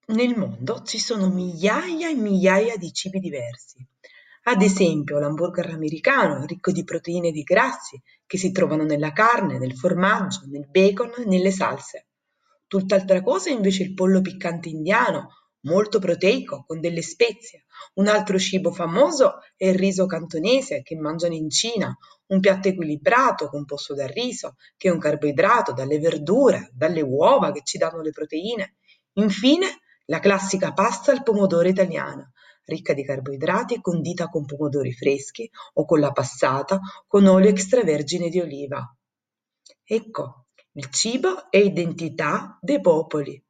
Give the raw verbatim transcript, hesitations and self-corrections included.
Nel mondo ci sono migliaia e migliaia di cibi diversi. Ad esempio, l'hamburger americano, ricco di proteine e di grassi, che si trovano nella carne, nel formaggio, nel bacon e nelle salse. Tutt'altra cosa è invece il pollo piccante indiano, molto proteico, con delle spezie. Un altro cibo famoso è il riso cantonese, che mangiano in Cina, un piatto equilibrato composto dal riso, che è un carboidrato, dalle verdure, dalle uova che ci danno le proteine. Infine, la classica pasta al pomodoro italiana, ricca di carboidrati e condita con pomodori freschi o con la passata con olio extravergine di oliva. Ecco, il cibo è identità dei popoli.